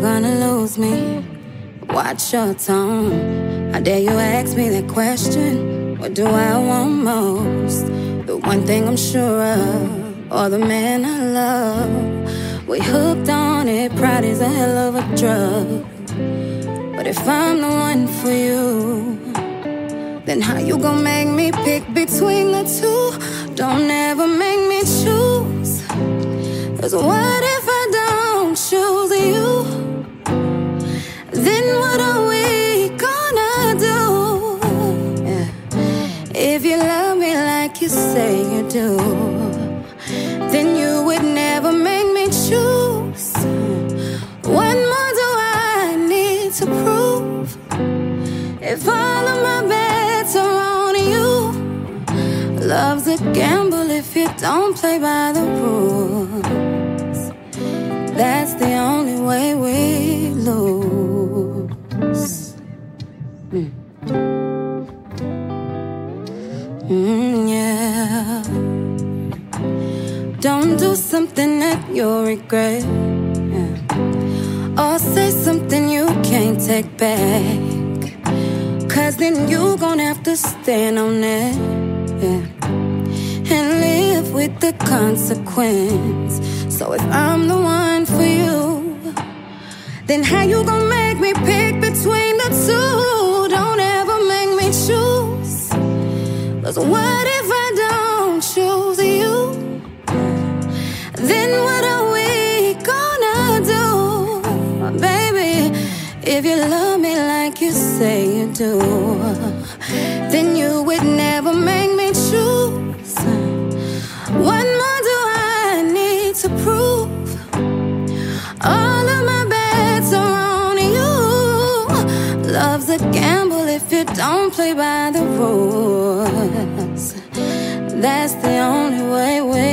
gonna lose me. Watch your tone. How dare you ask me that question? What do I want most? The one thing I'm sure of, or the man I love. We hooked on it, pride is a hell of a drug. But if I'm the one for you, then how you gon' make me pick between the two? Don't ever make me choose. 'Cause what if I don't choose you? Then what are we gonna do? Yeah. If you love me like you say you do, then you would never make me choose. What more do I need to prove? If all of my bets are on you, love's a gamble if you don't play by the rules. That's the only way we lose. Yeah. Don't do something that you'll regret, yeah. Or say something you can't take back. 'Cause then you gon' have to stand on that, yeah, and live with the consequence. So if I'm the one for you, then how you gon' make me pick between the two? Don't ever make me choose. 'Cause what if I don't choose you? Then what are we gonna do? Baby, if you love me like you say you do, then you would never make me choose. What more do I need to prove? All of my bets are on you. Love's a gamble if you don't play by the rules. That's the only way we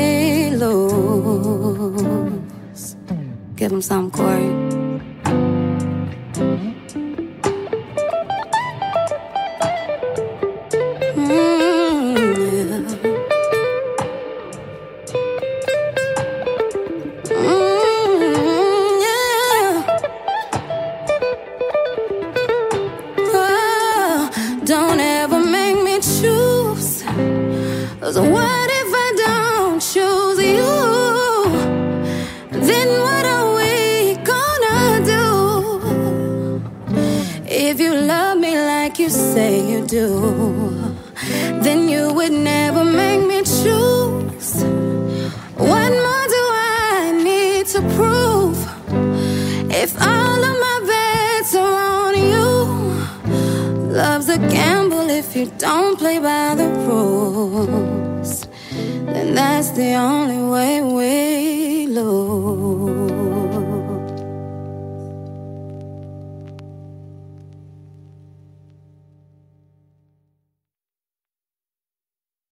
lose. Give him some, Corey. Don't ever make me choose. 'Cause what if I don't choose you? Then what are we gonna do? If you love me like you say you do, then you would never make me choose. What more do I need to prove? If all of my bets are on you, love's a gamble if you don't play by the rules. Then that's the only way we